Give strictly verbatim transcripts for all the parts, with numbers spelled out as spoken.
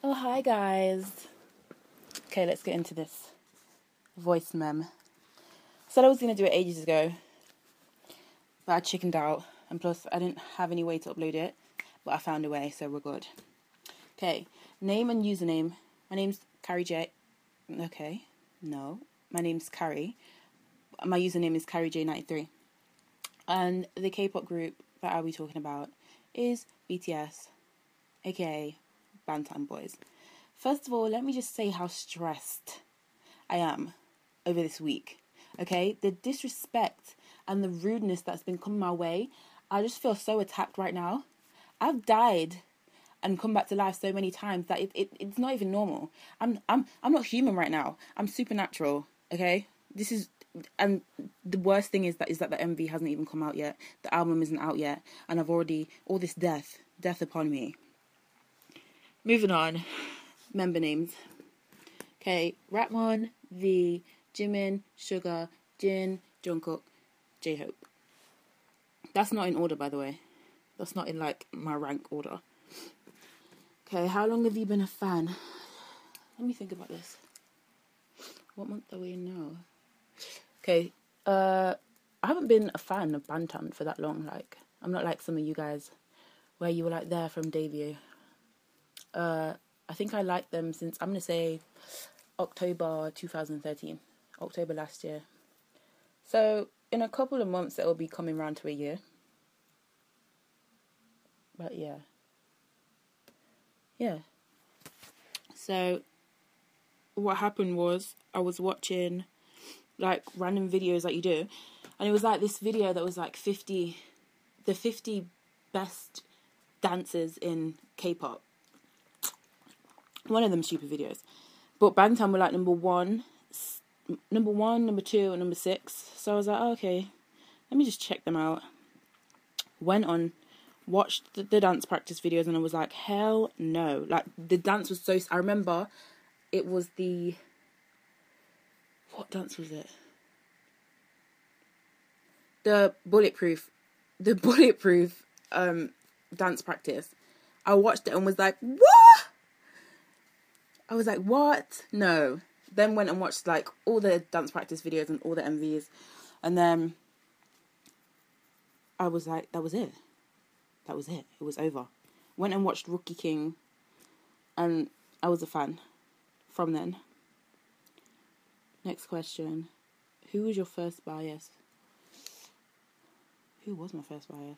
Oh, hi guys. Okay, let's get into this voice mem. Said I was going to do it ages ago, but I chickened out, and plus I didn't have any way to upload it, but I found a way, so we're good. Okay, name and username. My name's Carrie J. Okay, no. My name's Carrie. My username is Carrie J ninety-three. And the K-pop group that I'll be talking about is B T S, aka Bangtan Boys. First of all, let me just say how stressed I am over this week. Okay, the disrespect and the rudeness that's been coming my way, I just feel so attacked right now. I've died and come back to life so many times that it, it it's not even normal. I'm I'm I'm not human right now. I'm supernatural. Okay, this is. And the worst thing is that is that the M V hasn't even come out yet. The album isn't out yet, and I've already all this death, death upon me. Moving on, member names. Okay, Rapmon, V, Jimin, Suga, Jin, Jungkook, J-Hope. That's not in order, by the way. That's not in like my rank order. Okay, how long have you been a fan? Let me think about this. What month are we in now? Okay, uh, I haven't been a fan of Bangtan for that long. Like, I'm not like some of you guys, where you were like there from debut. Uh, I think I liked them since, I'm gonna say, October twenty thirteen, October last year. So in a couple of months, it will be coming round to a year. But yeah, yeah. So what happened was I was watching like random videos like you do, and it was like this video that was like fifty the fifty best dancers in K-pop. One of them stupid videos, but Bangtan were like number one number one number two and number six. So I was like, oh, okay, let me just check them out. Went on, watched the, the dance practice videos, and I was like, hell no. Like, the dance was so, I remember it was the What dance was it? The bulletproof, the bulletproof um, dance practice. I watched it and was like, what? I was like, what? No. Then went and watched like all the dance practice videos and all the M Vs. And then I was like, that was it. That was it. It was over. Went and watched Rookie King. And I was a fan from then. Next question. Who was your first bias? Who was my first bias?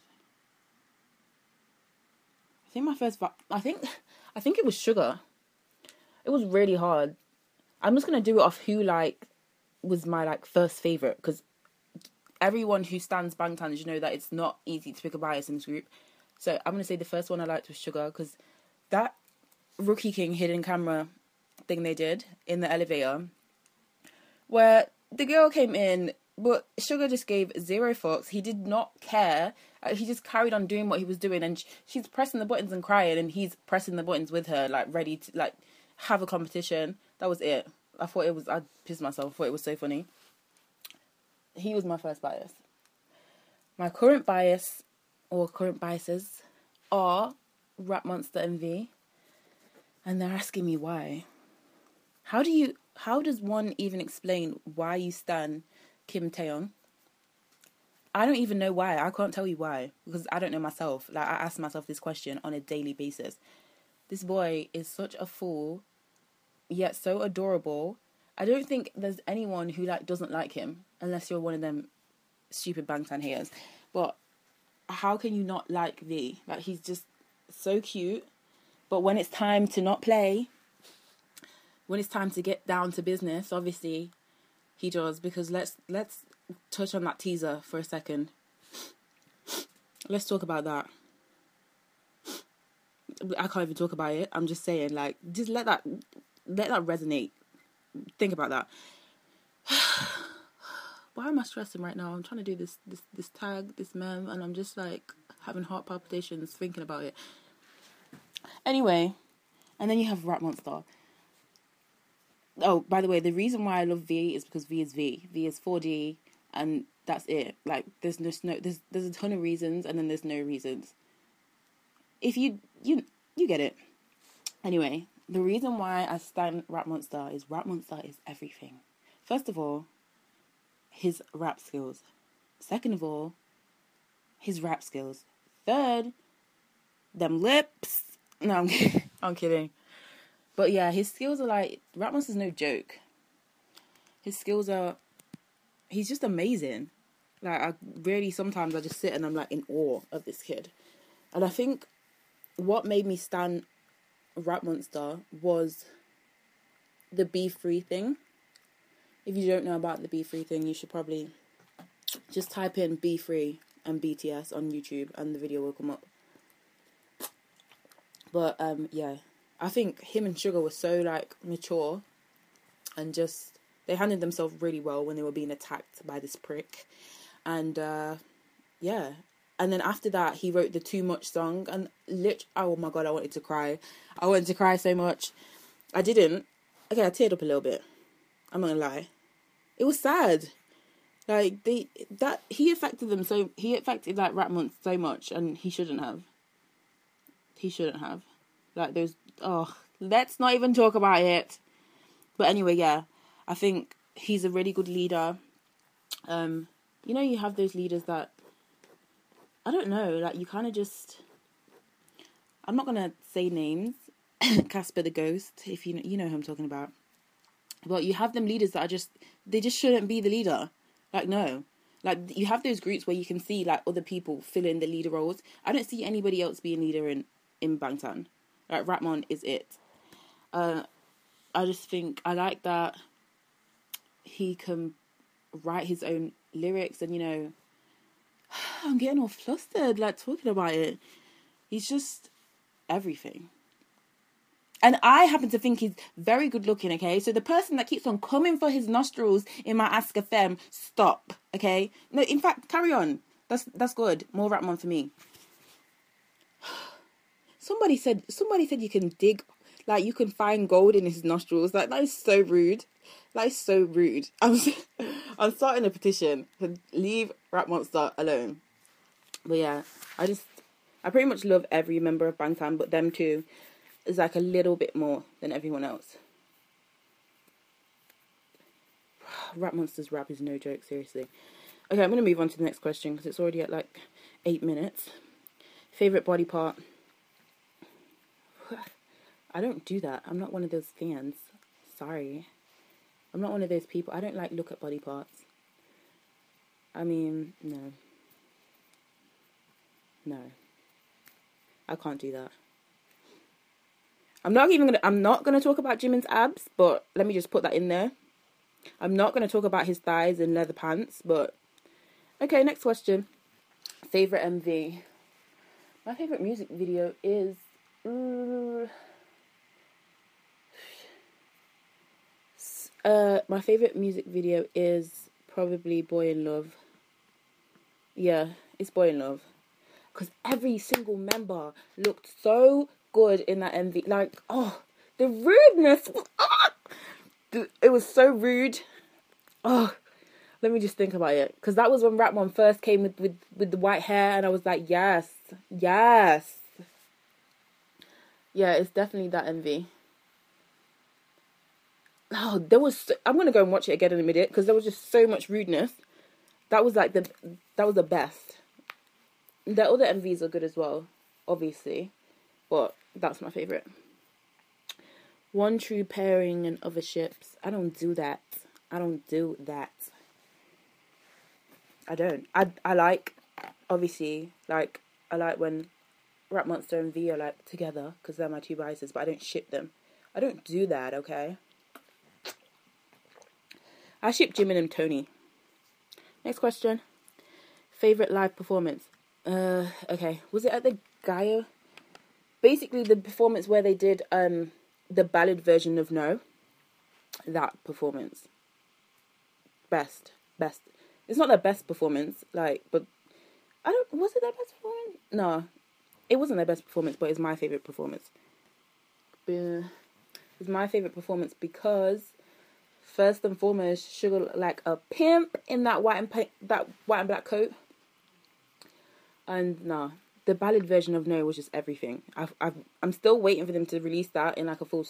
I think my first bi- I think I think it was Suga. It was really hard. I'm just gonna do it off who like was my like first favourite, because everyone who stands Bangtan, you know that it's not easy to pick a bias in this group. So I'm gonna say the first one I liked was Suga, because that Rookie King hidden camera thing they did in the elevator, where the girl came in, but Suga just gave zero fucks. He did not care. Uh, he just carried on doing what he was doing, and sh- she's pressing the buttons and crying, and he's pressing the buttons with her, like, ready to, like, have a competition. That was it. I thought it was, I pissed myself. I thought it was so funny. He was my first bias. My current bias, or current biases, are Rap Monster M V, and they're asking me why. How do you... How does one even explain why you stan Kim Taeyong? I don't even know why. I can't tell you why, because I don't know myself. Like, I ask myself this question on a daily basis. This boy is such a fool, yet so adorable. I don't think there's anyone who like doesn't like him, unless you're one of them stupid Bangtan haters. But how can you not like V? Like, he's just so cute. But when it's time to not play, when it's time to get down to business, obviously he does, because let's let's touch on that teaser for a second. Let's talk about that. I can't even talk about it. I'm just saying, like, just let that let that resonate. Think about that. Why am I stressing right now? I'm trying to do this this this tag, this meme, and I'm just like having heart palpitations thinking about it. Anyway, and then you have Rap Monster. Oh, by the way, the reason why I love V is because V is V. V is four D, and that's it. Like, there's just no, there's there's a ton of reasons, and then there's no reasons. If you you you get it. Anyway, the reason why I stand Rap Monster is Rap Monster is everything. First of all, his rap skills. Second of all, his rap skills. Third, them lips. No, I'm kidding. I'm kidding. But yeah, his skills are like, Rap Monster's no joke. His skills are, he's just amazing. Like, I really, sometimes I just sit and I'm like in awe of this kid. And I think what made me stand Rap Monster was the Be Free thing. If you don't know about the Be Free thing, you should probably just type in Be Free and B T S on YouTube and the video will come up. But um yeah, I think him and Sugar were so like mature and just, they handled themselves really well when they were being attacked by this prick. And uh yeah, and then after that he wrote the Too Much song, and lit oh my god, I wanted to cry. I wanted to cry so much. I didn't. Okay, I teared up a little bit. I'm not gonna lie. It was sad. Like, they, that, he affected them so, he affected, like, Rap Monster so much, and he shouldn't have. He shouldn't have. Like, there's, oh, let's not even talk about it. But anyway, yeah, I think he's a really good leader. Um, you know, you have those leaders that, I don't know, like, you kind of just, I'm not going to say names, Casper the Ghost, if you know, you know who I'm talking about. But you have them leaders that are just, they just shouldn't be the leader. Like, no. Like, you have those groups where you can see, like, other people fill in the leader roles. I don't see anybody else being leader in, in Bangtan. Like, Rapmon is it. Uh, I just think, I like that he can write his own lyrics and, you know, I'm getting all flustered, like, talking about it. He's just everything. And I happen to think he's very good looking, okay? So the person that keeps on coming for his nostrils in my Ask F M, stop, okay? No, in fact, carry on. That's that's good. More Rapmon for me. Somebody said somebody said you can dig, like you can find gold in his nostrils. Like, that is so rude. That is so rude. I'm I'm starting a petition to leave Rap Monster alone. But yeah, I just I pretty much love every member of Bangtan, but them two is like a little bit more than everyone else. Rap Monster's rap is no joke, seriously. Okay, I'm going to move on to the next question because it's already at like eight minutes. Favourite body part? I don't do that. I'm not one of those fans. Sorry. I'm not one of those people. I don't like look at body parts. I mean, no. No. I can't do that. I'm not even gonna. I'm not gonna talk about Jimin's abs, but let me just put that in there. I'm not gonna talk about his thighs and leather pants, but okay. Next question. Favorite M V. My favorite music video is. Uh, uh, my favorite music video is probably Boy in Love. Yeah, it's Boy in Love, because every single member looked so good in that M V. Like, oh, the rudeness. Oh, it was so rude. Oh, let me just think about it. Because that was when Rapmon first came with, with, with the white hair. And I was like, yes. Yes. Yeah, it's definitely that M V. Oh, there was... So, I'm going to go and watch it again in a minute. Because there was just so much rudeness. That was like the... That was the best. The other M Vs are good as well. Obviously. But that's my favourite. One true pairing and other ships. I don't do that. I don't do that. I don't. I I like, obviously, like, I like when Rap Monster and V are, like, together, because they're my two biases, but I don't ship them. I don't do that, okay? I ship Jimin and Tony. Next question. Favourite live performance? Uh, okay. Was it at the Gaia? Basically, the performance where they did um the ballad version of No. That performance. Best. Best. It's not their best performance, like, but I don't, was it their best performance? No. It wasn't their best performance, but it's my favourite performance. It's my favourite performance because, first and foremost, Sugar looked like a pimp in that white and pink, that white and black coat. And, nah. the ballad version of No was just everything. I've, I've, I'm still waiting for them to release that in like a full